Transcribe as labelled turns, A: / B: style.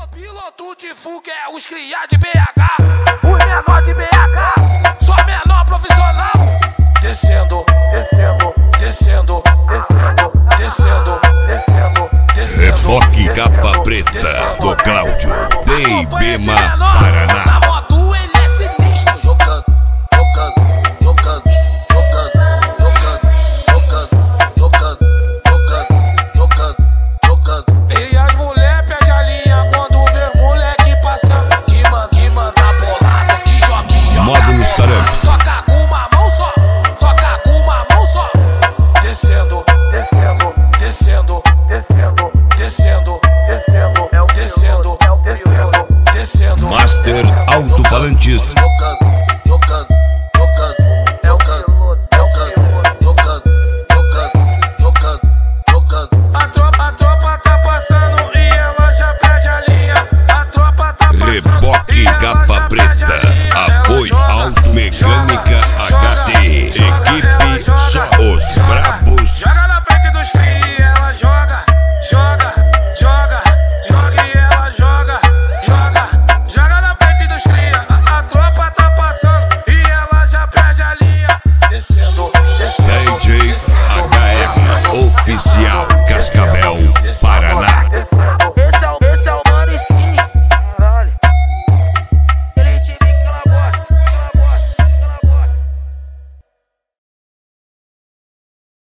A: Piloto de fuga é os cria de BH, os menor de BH, só menor profissional. Descendo, descendo, descendo, descendo, descendo, descendo.
B: Reboque capa preta do Cláudio, Teibema, Paraná.
A: Na moto ele é sinistro, jogando, jogando, jogando, jogando, jogando, jogando, jogando, jogando, jogando. E as mulher pede a linha quando vê moleque passando. Que manda bolada, que joga.
B: Módulos Taramps.
A: Toca com uma mão só, toca com uma mão só. Descendo, descendo, descendo, descendo, descendo, descendo, descendo, descendo, descendo.
B: Master Alto-Falantes.
A: Jogando, jogando, jogando, jogando, jogando, jogando, jogando, jogando. A tropa tá passando e ela já pede a linha. A tropa tá passando.
B: Reboque capa preta. Apoio Automecânica HT. Equipe Só Os.